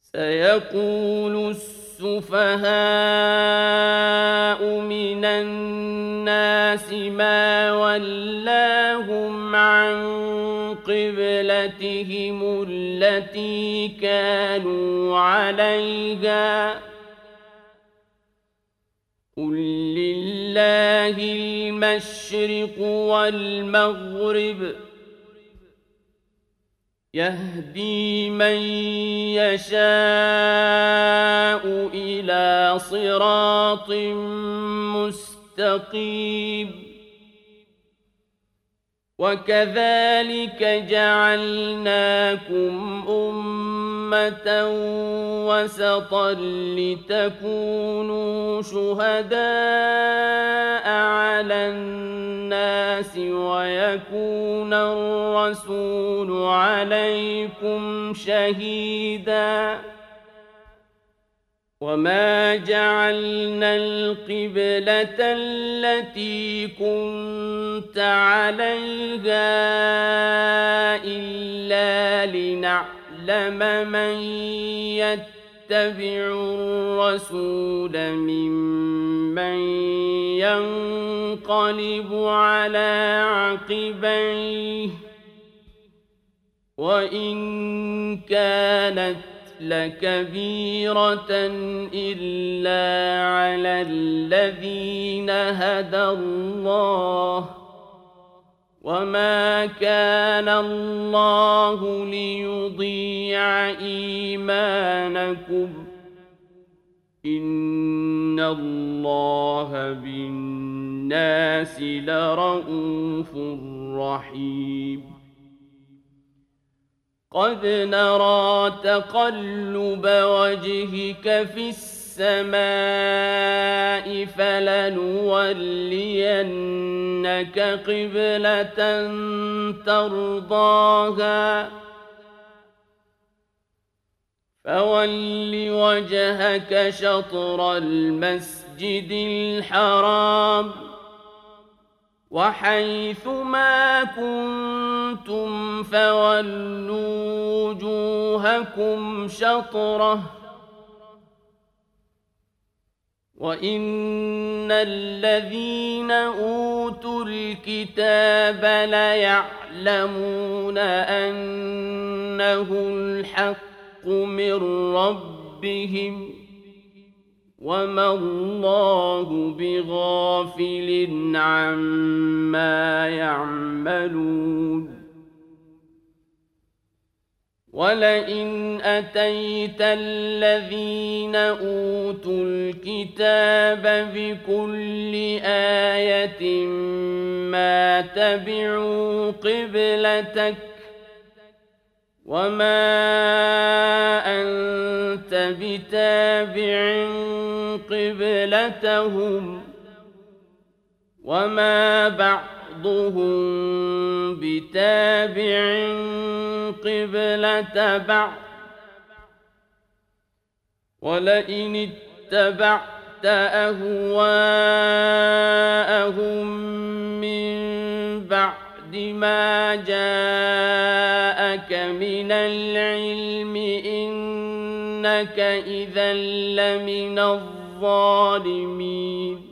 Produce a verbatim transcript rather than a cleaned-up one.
سيقول السفهاء من الناس ما ولاهم عن قبلتهم التي كانوا عليها قل لله المشرق والمغرب يهدي من يشاء إلى صراط مستقيم وكذلك جعلناكم أمة وسطا لتكونوا شهداء على الناس ويكون الرسول عليكم شهيدا وما جعلنا القبلة التي كنت عليها إلا لنعلم من يتبع الرسول ممن ينقلب على عقبيه وإن كانت لكبيرة إلا على الذين هدى الله وما كان الله ليضيع إيمانكم إن الله بالناس لرءوف رحيم قد نرى تقلب وجهك في السماء فلنولينك قبلة ترضاها فول وجهك شطر المسجد الحرام وحيث ما كنتم فولوا وجوهكم شطره وإن الذين أوتوا الكتاب ليعلمون أنه الحق من ربهم وما الله بغافل عما يعملون ولئن أتيت الذين أوتوا الكتاب بكل آية ما تبعوا قبلتك وما أنت بتابع قبلتهم وما بعضهم بتابع قبلة بعض ولئن اتبعت أهواءهم من بعد ما جاءك من العلم إنك إذا لمن الظالمين